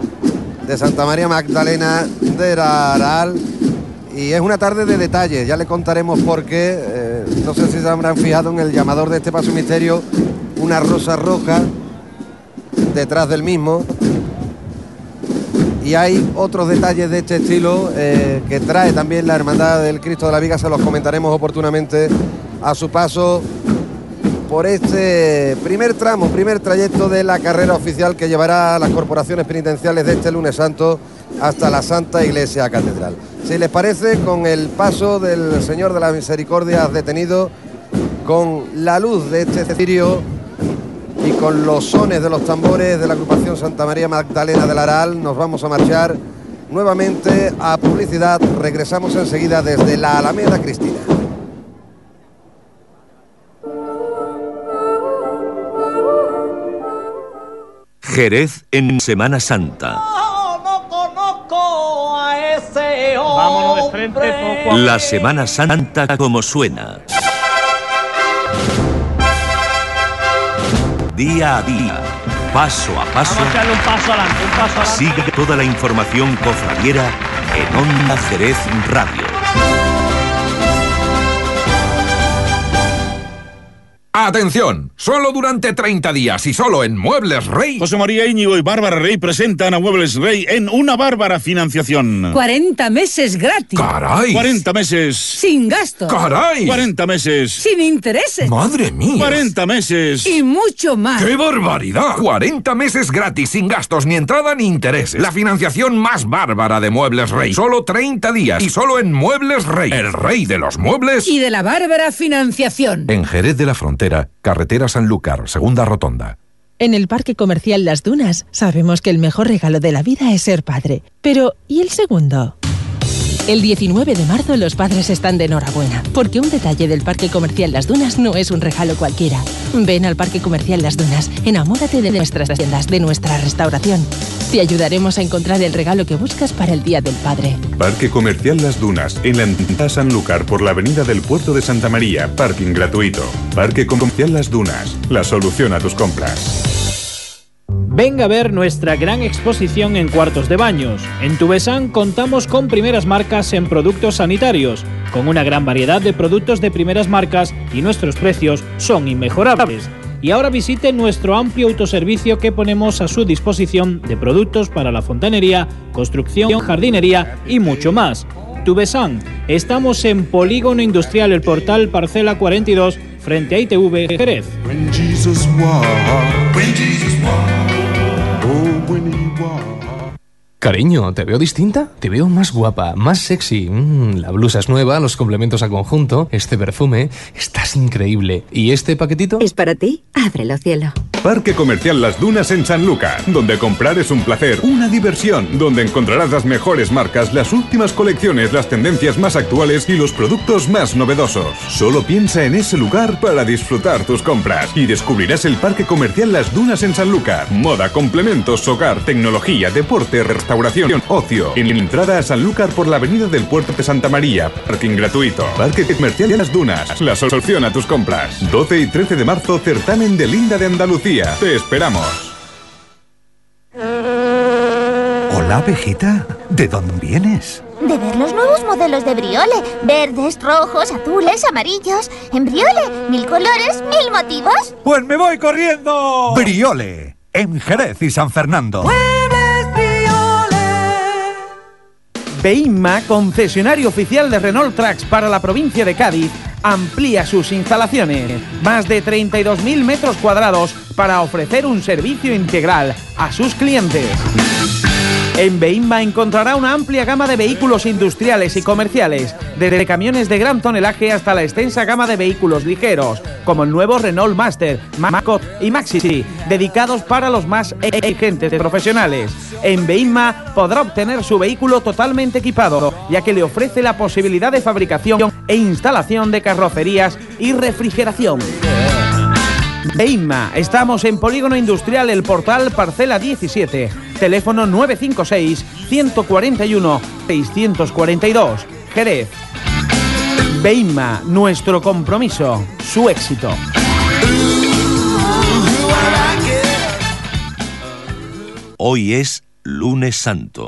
de Santa María Magdalena de Aral. Y es una tarde de detalles, ya le contaremos por qué, eh, no sé si se habrán fijado en el llamador de este paso de misterio, una rosa roja detrás del mismo. Y hay otros detalles de este estilo eh, que trae también la Hermandad del Cristo de la Viga, se los comentaremos oportunamente a su paso por este primer tramo, primer trayecto de la carrera oficial que llevará a las corporaciones penitenciales de este lunes santo hasta la Santa Iglesia Catedral. Si les parece, con el paso del Señor de la Misericordia detenido, con la luz de este cirio y con los sones de los tambores de la agrupación Santa María Magdalena del Aral, nos vamos a marchar nuevamente a publicidad. Regresamos enseguida desde la Alameda Cristina. Jerez en Semana Santa. No, no conozco a ese hombre. Vámonos de frente poco a La Semana Santa como suena. Día a día, paso a paso, Vamos a echarle un paso adelante, un paso adelante. sigue toda la información cofradiera en Onda Jerez Radio. ¡Atención! Solo durante treinta días y solo en Muebles Rey. José María Íñigo y Bárbara Rey presentan a Muebles Rey en una bárbara financiación. cuarenta meses gratis. ¡Caray! cuarenta meses. Sin gasto. ¡Caray! cuarenta meses. Sin intereses. ¡Madre mía! cuarenta meses. Y mucho más. ¡Qué barbaridad! cuarenta meses gratis, sin gastos, ni entrada ni intereses. La financiación más bárbara de Muebles Rey. Solo treinta días y solo en Muebles Rey. El rey de los muebles. Y de la bárbara financiación. En Jerez de la Frontera, carretera Sanlúcar, segunda rotonda. En el Parque Comercial Las Dunas sabemos que el mejor regalo de la vida es ser padre. Pero, ¿y el segundo? El diecinueve de marzo los padres están de enhorabuena, porque un detalle del Parque Comercial Las Dunas no es un regalo cualquiera. Ven al Parque Comercial Las Dunas, enamórate de nuestras tiendas, de nuestra restauración. Te ayudaremos a encontrar el regalo que buscas para el Día del Padre. Parque Comercial Las Dunas, en la entrada Sanlúcar por la avenida del Puerto de Santa María, parking gratuito. Parque Comercial Las Dunas, la solución a tus compras. Venga a ver nuestra gran exposición en cuartos de baños. En Tubesán contamos con primeras marcas en productos sanitarios, con una gran variedad de productos de primeras marcas y nuestros precios son inmejorables. Y ahora visite nuestro amplio autoservicio que ponemos a su disposición de productos para la fontanería, construcción, jardinería y mucho más. Tubesán, estamos en Polígono Industrial El Portal, parcela cuarenta y dos, frente a I T V Jerez. Cariño, ¿te veo distinta? Te veo más guapa, más sexy. Mm, la blusa es nueva, los complementos a conjunto, este perfume, estás increíble. ¿Y este paquetito? Es para ti. Ábrelo, cielo. Parque Comercial Las Dunas en Sanlúcar, donde comprar es un placer, una diversión, donde encontrarás las mejores marcas, las últimas colecciones, las tendencias más actuales y los productos más novedosos. Solo piensa en ese lugar para disfrutar tus compras y descubrirás el Parque Comercial Las Dunas en Sanlúcar. Moda, complementos, hogar, tecnología, deporte, restauración, ocio. En la entrada a Sanlúcar por la avenida del Puerto de Santa María, parking gratuito. Parque Comercial Las Dunas, la solución a tus compras. doce y trece de marzo, certamen de Linda de Andalucía. Te esperamos. Hola, abejita. ¿De dónde vienes? De ver los nuevos modelos de Briole. Verdes, rojos, azules, amarillos. En Briole, mil colores, mil motivos. ¡Pues me voy corriendo! Briole, en Jerez y San Fernando. Beimma, concesionario oficial de Renault Trucks para la provincia de Cádiz, amplía sus instalaciones. Más de treinta y dos mil metros cuadrados para ofrecer un servicio integral a sus clientes. En Beimma encontrará una amplia gama de vehículos industriales y comerciales, desde camiones de gran tonelaje hasta la extensa gama de vehículos ligeros, como el nuevo Renault Master, Mascot y Maxi, dedicados para los más exigentes profesionales. En Beimma podrá obtener su vehículo totalmente equipado, ya que le ofrece la posibilidad de fabricación e instalación de carrocerías y refrigeración. Beimma, estamos en Polígono Industrial El Portal, parcela diecisiete, teléfono nueve cinco seis, uno cuatro uno, seis cuatro dos, Jerez. Beimma, nuestro compromiso, su éxito. Hoy es Lunes Santo.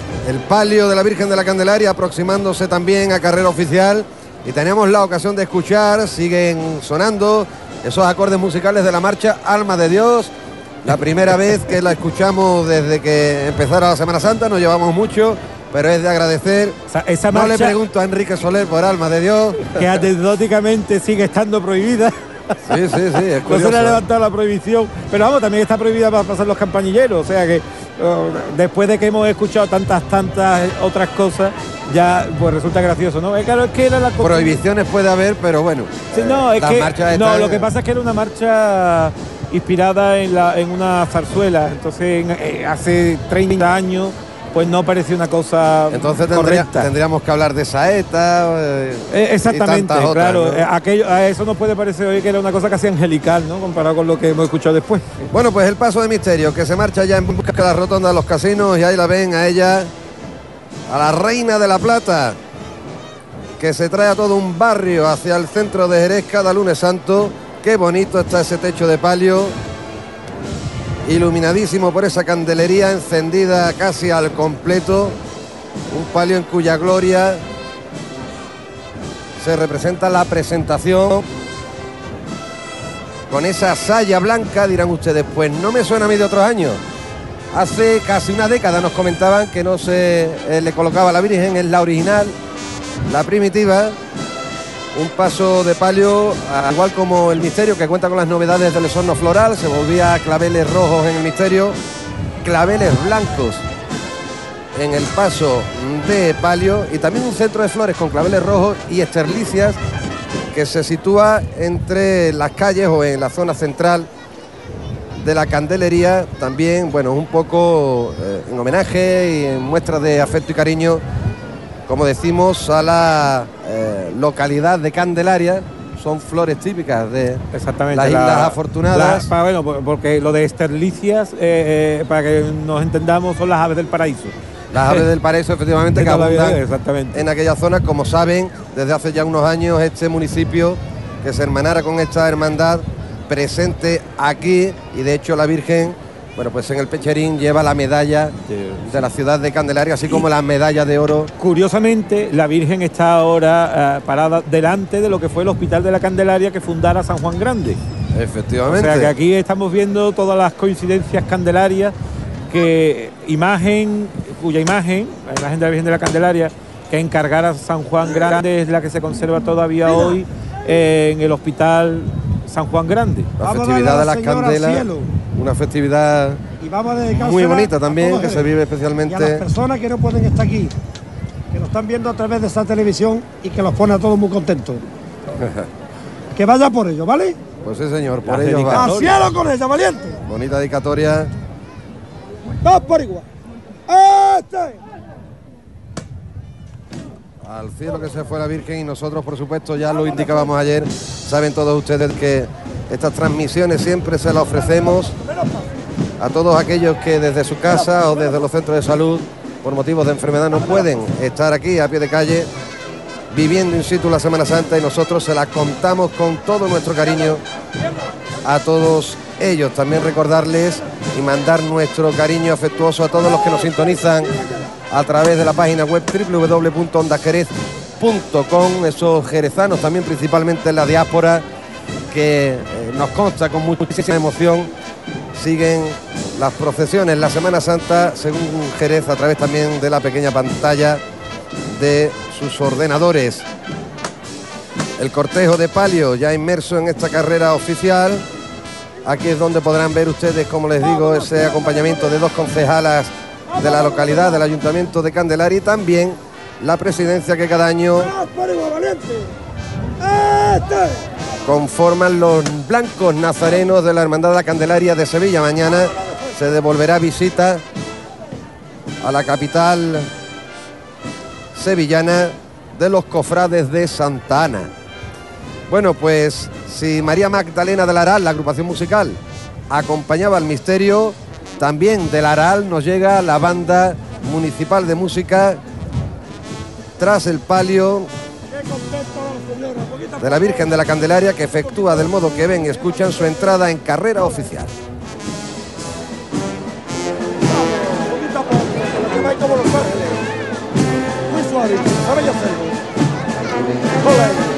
el palio de la Virgen de la Candelaria aproximándose también a carrera oficial. Y tenemos la ocasión de escuchar, siguen sonando esos acordes musicales de la marcha Alma de Dios. La primera vez que la escuchamos desde que empezara la Semana Santa, nos llevamos mucho, pero es de agradecer. O sea, esa no marcha, le pregunto a Enrique Soler por Alma de Dios, que anecdóticamente sigue estando prohibida. Sí, sí, sí, es no curioso. se le ha levantado la prohibición, pero vamos, también está prohibida para pasar los campanilleros, o sea que uh, después de que hemos escuchado tantas, tantas otras cosas, ya pues resulta gracioso, ¿no? Eh, claro, es que era la costumbre. Prohibiciones puede haber, pero bueno. Sí, no, eh, es que, no, están... lo que pasa es que era una marcha inspirada en, la, en una zarzuela, entonces en, eh, hace treinta años pues no parecía una cosa Entonces tendría, correcta. tendríamos que hablar de saeta. Eh, eh, exactamente, y otras, claro. ¿no? eh, aquello, a eso nos puede parecer hoy que era una cosa casi angelical, ¿no? Comparado con lo que hemos escuchado después. Bueno, pues el paso de Misterio, que se marcha ya en busca de la rotonda de los casinos, y ahí la ven a ella, a la Reina de la Plata, que se trae a todo un barrio hacia el centro de Jerez cada lunes santo. Qué bonito está ese techo de palio, iluminadísimo por esa candelería encendida casi al completo, un palio en cuya gloria se representa la presentación con esa saya blanca. Dirán ustedes, pues no me suena a mí de otros años. Hace casi una década nos comentaban que no se eh, le colocaba a la Virgen, es la original, la primitiva. Un paso de palio, al igual como el Misterio, que cuenta con las novedades del esorno floral. Se volvía a claveles rojos en el Misterio, claveles blancos en el paso de palio, y también un centro de flores con claveles rojos y esterlicias que se sitúa entre las calles o en la zona central de la candelería. También, bueno, un poco eh, en homenaje y en muestra de afecto y cariño, como decimos, a la eh, localidad de Candelaria. Son flores típicas de Exactamente, las Islas la, Afortunadas. La, para, bueno, porque lo de esterlicias, eh, eh, para que nos entendamos, son las aves del paraíso. Las aves del paraíso, efectivamente, que abundan exactamente. en aquella zona. Como saben, desde hace ya unos años este municipio, que se hermanara con esta hermandad, presente aquí, y de hecho la Virgen, bueno, pues en el pecherín lleva la medalla de la ciudad de Candelaria, así como la medalla de oro. Curiosamente, la Virgen está ahora eh, parada delante de lo que fue el Hospital de la Candelaria que fundara San Juan Grande. Efectivamente. O sea que aquí estamos viendo todas las coincidencias candelarias, que imagen, cuya imagen, la imagen de la Virgen de la Candelaria, que encargara San Juan Grande, es la que se conserva todavía hoy eh, en el Hospital San Juan Grande. La festividad de las candelas, una festividad y vamos a muy bonita también, que se vive especialmente. Y a las personas que no pueden estar aquí, que nos están viendo a través de esta televisión y que los pone a todos muy contentos. Que vaya por ello, ¿vale? Pues sí, señor, por ello va. ¡Al cielo con ella, valiente! Bonita dedicatoria. Dos por igual. ¡Este! Al cielo que se fue la Virgen, y nosotros, por supuesto, ya lo indicábamos ayer. Saben todos ustedes que estas transmisiones siempre se las ofrecemos a todos aquellos que desde su casa o desde los centros de salud, por motivos de enfermedad, no pueden estar aquí a pie de calle viviendo in situ la Semana Santa, y nosotros se las contamos con todo nuestro cariño a todos ellos. También recordarles y mandar nuestro cariño afectuoso a todos los que nos sintonizan a través de la página web doble u doble u doble u punto onda jerez punto com, esos jerezanos también, principalmente en la diáspora, que eh, nos consta con muchísima emoción siguen las procesiones la Semana Santa según Jerez, a través también de la pequeña pantalla de sus ordenadores. El cortejo de palio ya inmerso en esta carrera oficial. Aquí es donde podrán ver ustedes, como les digo, ese acompañamiento de dos concejalas de la localidad del Ayuntamiento de Candelaria, y también la presidencia que cada año conforman los blancos nazarenos de la Hermandad de la Candelaria de Sevilla. Mañana se devolverá visita a la capital sevillana de los cofrades de Santa Ana. Bueno, pues si María Magdalena del Aral, la agrupación musical, acompañaba al misterio, también del Aral nos llega la banda municipal de música tras el palio de la Virgen de la Candelaria, que efectúa del modo que ven y escuchan su entrada en carrera oficial. Como Los Ángeles. valiente, sabe ya hacerlo. Ole.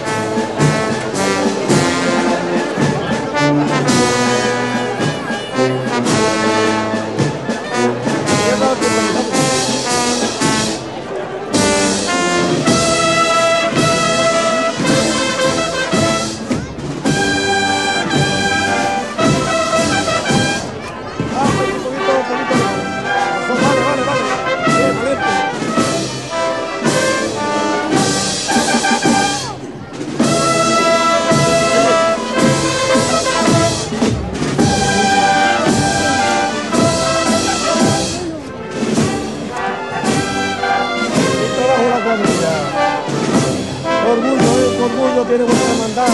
Tiene buena hermandad.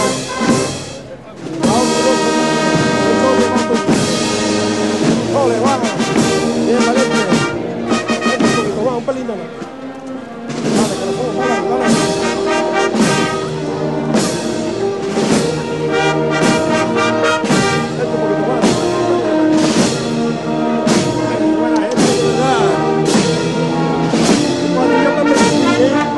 Ole, vamos. Bien, valiente. Un poquito, va, un pelín más. Vale, que lo pongo, vale, vale. Este un poquito más. Buena gente, de verdad. Cuando yo me persigue.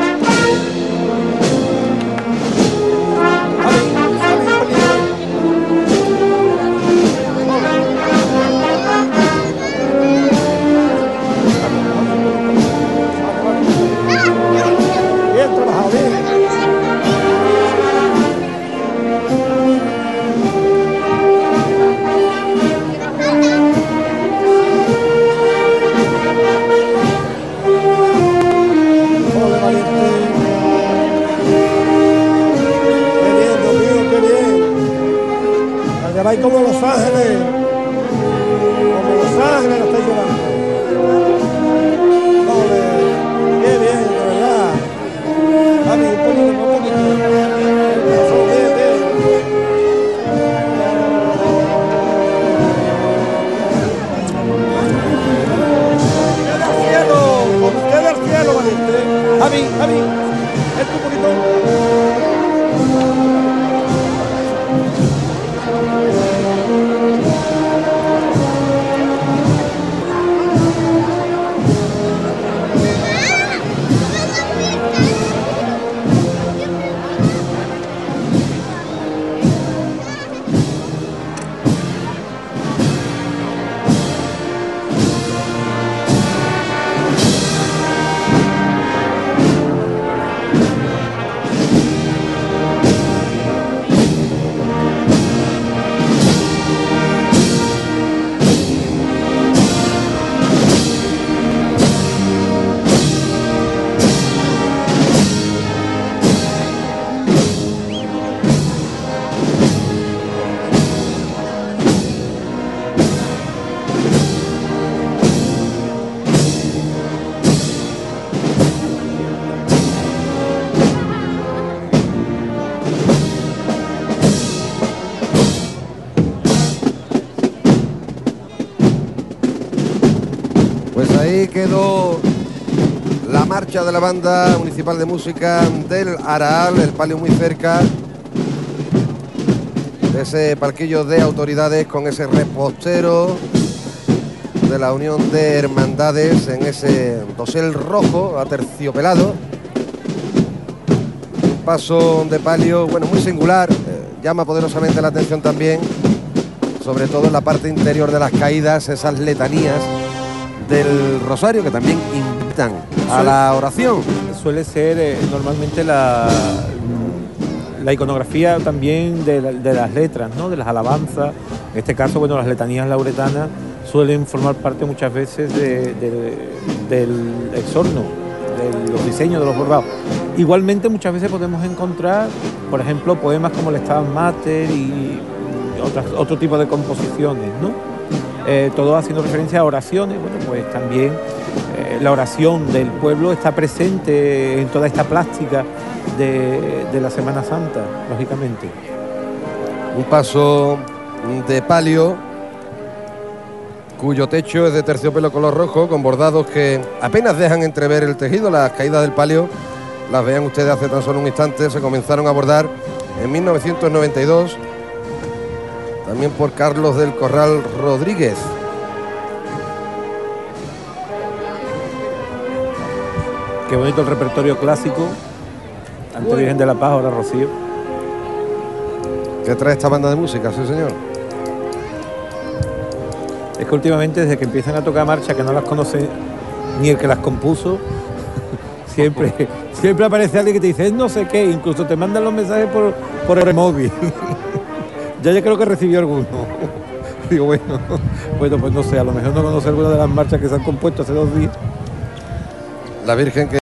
Vais como Los Ángeles, como Los Ángeles, la estáis llevando. Ole, qué bien, de verdad. Javi, un poquito, un poquito. El corazón, bien, bien. ¡Usted al cielo! ¡Con usted al cielo, valiente! Javi, Javi, esto un poquito. Ahí quedó la marcha de la banda municipal de música del Araal, el palio muy cerca de ese palquillo de autoridades con ese repostero de la Unión de Hermandades en ese dosel rojo aterciopelado. Un paso de palio, bueno, muy singular, eh, llama poderosamente la atención también, sobre todo en la parte interior de las caídas, esas letanías del rosario que también invitan a la oración. Suele ser eh, normalmente la, la iconografía también de, la, de las letras, ¿no? De las alabanzas. En este caso, bueno, las letanías lauretanas suelen formar parte muchas veces de, de, del exorno, de los diseños de los bordados. Igualmente muchas veces podemos encontrar, por ejemplo, poemas como el Stabat Mater y otras, otro tipo de composiciones, ¿no? Eh, todo haciendo referencia a oraciones. Bueno, pues también eh, la oración del pueblo está presente en toda esta plástica de, de la Semana Santa, lógicamente. Un paso de palio cuyo techo es de terciopelo color rojo, con bordados que apenas dejan entrever el tejido. Las caídas del palio, las vean ustedes hace tan solo un instante, se comenzaron a bordar en mil novecientos noventa y dos, también por Carlos del Corral Rodríguez. Qué bonito el repertorio clásico. Antes Virgen de la Paz, ahora Rocío. ¿Qué trae esta banda de música, sí señor? Es que últimamente, desde que empiezan a tocar marchas que no las conoce ni el que las compuso, siempre, siempre aparece alguien que te dice no sé qué, incluso te mandan los mensajes por, por el móvil. Ya yo creo que recibió alguno. Digo, bueno, bueno, pues no sé, a lo mejor no conoce alguna de las marchas que se han compuesto hace dos días. La Virgen que